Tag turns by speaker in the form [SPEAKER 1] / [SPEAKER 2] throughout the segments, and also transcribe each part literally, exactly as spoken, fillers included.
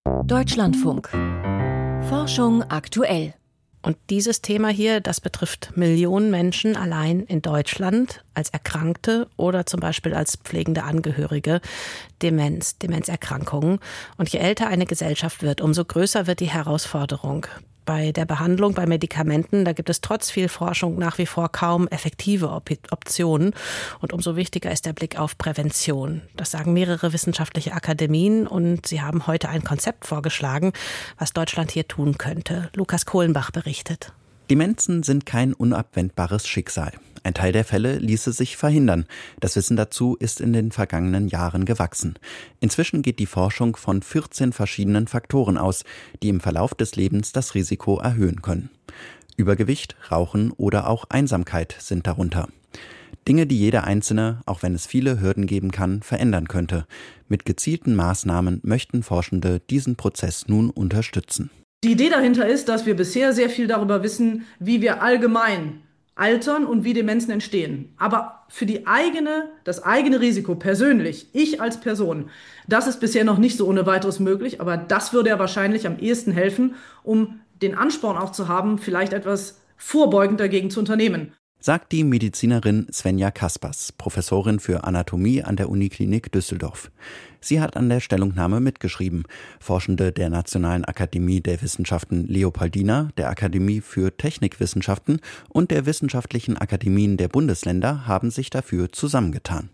[SPEAKER 1] Deutschlandfunk. Forschung aktuell.
[SPEAKER 2] Und dieses Thema hier, das betrifft Millionen Menschen allein in Deutschland als Erkrankte oder zum Beispiel als pflegende Angehörige. Demenz, Demenzerkrankungen. Und je älter eine Gesellschaft wird, umso größer wird die Herausforderung. Bei der Behandlung, bei Medikamenten, da gibt es trotz viel Forschung nach wie vor kaum effektive Op- Optionen. Und umso wichtiger ist der Blick auf Prävention. Das sagen mehrere wissenschaftliche Akademien und sie haben heute ein Konzept vorgeschlagen, was Deutschland hier tun könnte. Lukas Kohlenbach berichtet.
[SPEAKER 3] Demenzen sind kein unabwendbares Schicksal. Ein Teil der Fälle ließe sich verhindern. Das Wissen dazu ist in den vergangenen Jahren gewachsen. Inzwischen geht die Forschung von vierzehn verschiedenen Faktoren aus, die im Verlauf des Lebens das Risiko erhöhen können. Übergewicht, Rauchen oder auch Einsamkeit sind darunter. Dinge, die jeder Einzelne, auch wenn es viele Hürden geben kann, verändern könnte. Mit gezielten Maßnahmen möchten Forschende diesen Prozess nun unterstützen.
[SPEAKER 4] Die Idee dahinter ist, dass wir bisher sehr viel darüber wissen, wie wir allgemein altern und wie Demenzen entstehen. Aber für die eigene, das eigene Risiko persönlich, ich als Person, das ist bisher noch nicht so ohne weiteres möglich, aber das würde ja wahrscheinlich am ehesten helfen, um den Ansporn auch zu haben, vielleicht etwas vorbeugend dagegen zu unternehmen.
[SPEAKER 3] Sagt die Medizinerin Svenja Kaspers, Professorin für Anatomie an der Uniklinik Düsseldorf. Sie hat an der Stellungnahme mitgeschrieben. Forschende der Nationalen Akademie der Wissenschaften Leopoldina, der Akademie für Technikwissenschaften und der Wissenschaftlichen Akademien der Bundesländer haben sich dafür zusammengetan.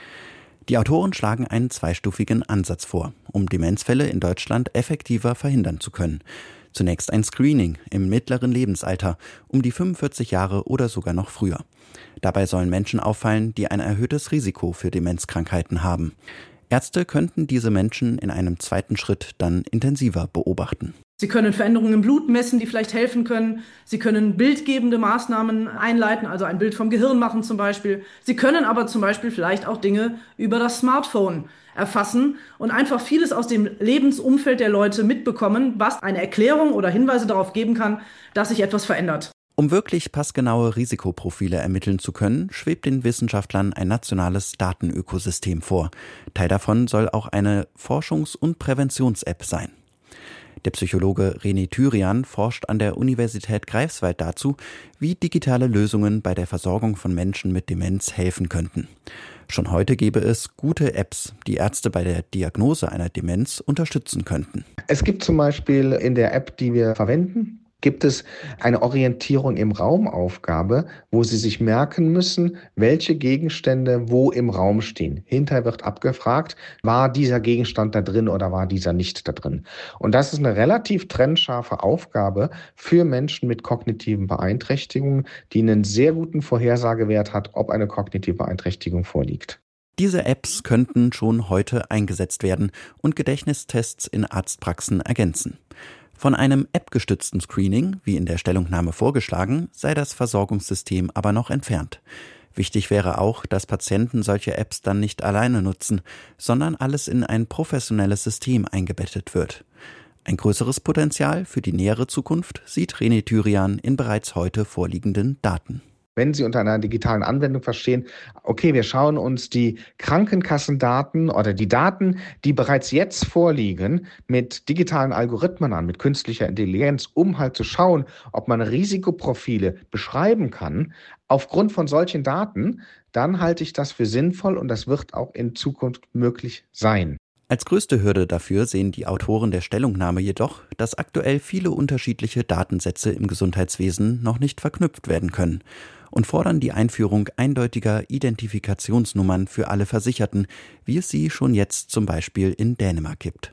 [SPEAKER 3] Die Autoren schlagen einen zweistufigen Ansatz vor, um Demenzfälle in Deutschland effektiver verhindern zu können. Zunächst ein Screening im mittleren Lebensalter, um die fünfundvierzig Jahre oder sogar noch früher. Dabei sollen Menschen auffallen, die ein erhöhtes Risiko für Demenzkrankheiten haben. Ärzte könnten diese Menschen in einem zweiten Schritt dann intensiver beobachten.
[SPEAKER 4] Sie können Veränderungen im Blut messen, die vielleicht helfen können. Sie können bildgebende Maßnahmen einleiten, also ein Bild vom Gehirn machen zum Beispiel. Sie können aber zum Beispiel vielleicht auch Dinge über das Smartphone erfassen und einfach vieles aus dem Lebensumfeld der Leute mitbekommen, was eine Erklärung oder Hinweise darauf geben kann, dass sich etwas verändert.
[SPEAKER 3] Um wirklich passgenaue Risikoprofile ermitteln zu können, schwebt den Wissenschaftlern ein nationales Datenökosystem vor. Teil davon soll auch eine Forschungs- und Präventions-App sein. Der Psychologe René Thyrian forscht an der Universität Greifswald dazu, wie digitale Lösungen bei der Versorgung von Menschen mit Demenz helfen könnten. Schon heute gäbe es gute Apps, die Ärzte bei der Diagnose einer Demenz unterstützen könnten.
[SPEAKER 5] Es gibt zum Beispiel in der App, die wir verwenden, gibt es eine Orientierung im Raumaufgabe, wo Sie sich merken müssen, welche Gegenstände wo im Raum stehen. Hinterher wird abgefragt, war dieser Gegenstand da drin oder war dieser nicht da drin. Und das ist eine relativ trennscharfe Aufgabe für Menschen mit kognitiven Beeinträchtigungen, die einen sehr guten Vorhersagewert hat, ob eine kognitive Beeinträchtigung vorliegt.
[SPEAKER 3] Diese Apps könnten schon heute eingesetzt werden und Gedächtnistests in Arztpraxen ergänzen. Von einem appgestützten Screening, wie in der Stellungnahme vorgeschlagen, sei das Versorgungssystem aber noch entfernt. Wichtig wäre auch, dass Patienten solche Apps dann nicht alleine nutzen, sondern alles in ein professionelles System eingebettet wird. Ein größeres Potenzial für die nähere Zukunft sieht René Thyrian in bereits heute vorliegenden Daten.
[SPEAKER 5] Wenn Sie unter einer digitalen Anwendung verstehen, okay, wir schauen uns die Krankenkassendaten oder die Daten, die bereits jetzt vorliegen, mit digitalen Algorithmen an, mit künstlicher Intelligenz, um halt zu schauen, ob man Risikoprofile beschreiben kann, aufgrund von solchen Daten, dann halte ich das für sinnvoll und das wird auch in Zukunft möglich sein.
[SPEAKER 3] Als größte Hürde dafür sehen die Autoren der Stellungnahme jedoch, dass aktuell viele unterschiedliche Datensätze im Gesundheitswesen noch nicht verknüpft werden können und fordern die Einführung eindeutiger Identifikationsnummern für alle Versicherten, wie es sie schon jetzt zum Beispiel in Dänemark gibt.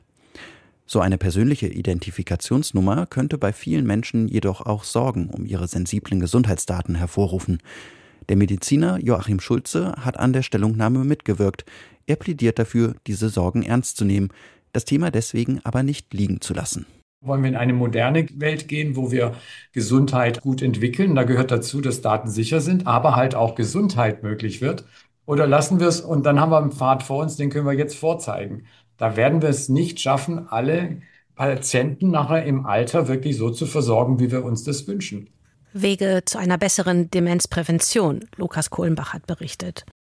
[SPEAKER 3] So eine persönliche Identifikationsnummer könnte bei vielen Menschen jedoch auch Sorgen um ihre sensiblen Gesundheitsdaten hervorrufen. Der Mediziner Joachim Schulze hat an der Stellungnahme mitgewirkt. Er plädiert dafür, diese Sorgen ernst zu nehmen, das Thema deswegen aber nicht liegen zu lassen.
[SPEAKER 6] Wollen wir in eine moderne Welt gehen, wo wir Gesundheit gut entwickeln? Da gehört dazu, dass Daten sicher sind, aber halt auch Gesundheit möglich wird. Oder lassen wir es und dann haben wir einen Pfad vor uns, den können wir jetzt vorzeigen. Da werden wir es nicht schaffen, alle Patienten nachher im Alter wirklich so zu versorgen, wie wir uns das wünschen.
[SPEAKER 2] Wege zu einer besseren Demenzprävention, Lukas Kohlenbach hat berichtet.